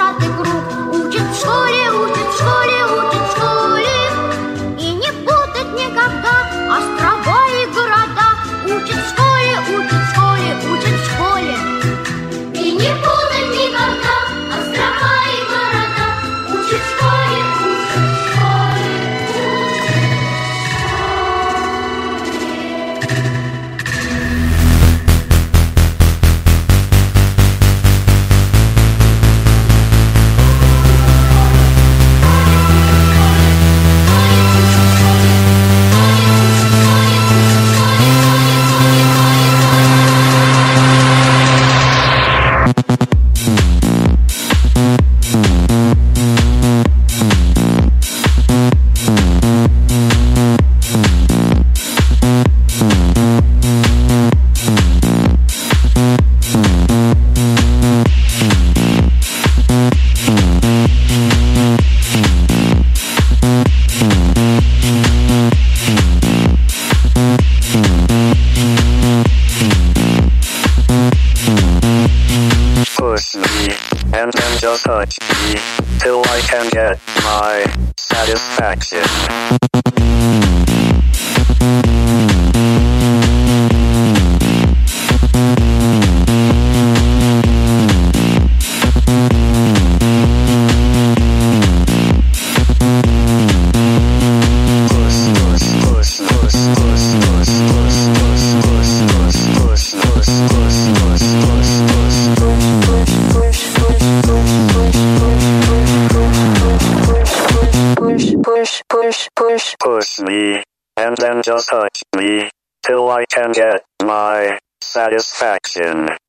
квадратный круг. Учат в школе, учат в школе, учат в школе. И не путать никогда острова и города. Учат в школе, учат в школе, учат в школе. И не путать никогда острова и города. Учат в школе, учат в школе, push me, and then just touch me, till I can get my satisfaction. Push me, and then just touch me, till I can get my satisfaction.